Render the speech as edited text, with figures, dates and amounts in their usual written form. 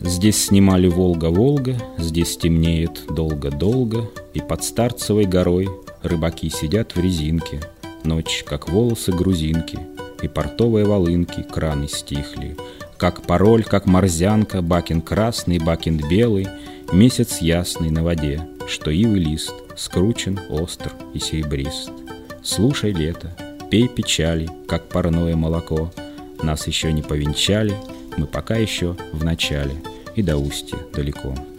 Здесь снимали «Волга-Волга», здесь темнеет долго-долго, и под Старцевой горой рыбаки сидят в резинке. Ночь, как волосы грузинки, и портовые волынки, краны стихли. Как пароль, как морзянка, бакин красный, бакин белый, месяц ясный на воде, что ивый лист скручен, остр и серебрист. Слушай лето, пей печали, как парное молоко. Нас еще не повенчали, мы пока еще в начале, и до устья далеко.